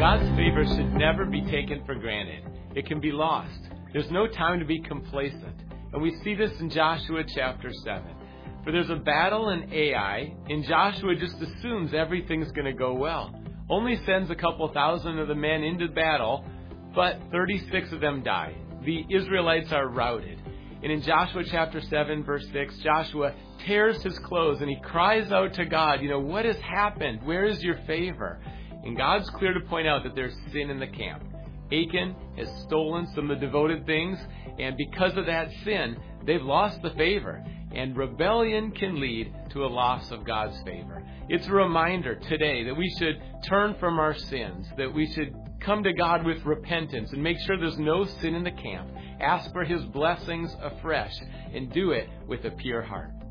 God's favor should never be taken for granted. It can be lost. There's no time to be complacent. And we see this in Joshua chapter 7. For there's a battle in Ai, and Joshua just assumes everything's going to go well. Only sends a couple thousand of the men into battle, but 36 of them die. The Israelites are routed. And in Joshua chapter 7, verse 6, Joshua tears his clothes and he cries out to God, what has happened? Where is your favor? And God's clear to point out that there's sin in the camp. Achan has stolen some of the devoted things, and because of that sin, they've lost the favor. And rebellion can lead to a loss of God's favor. It's a reminder today that we should turn from our sins, that we should come to God with repentance and make sure there's no sin in the camp. Ask for His blessings afresh and do it with a pure heart.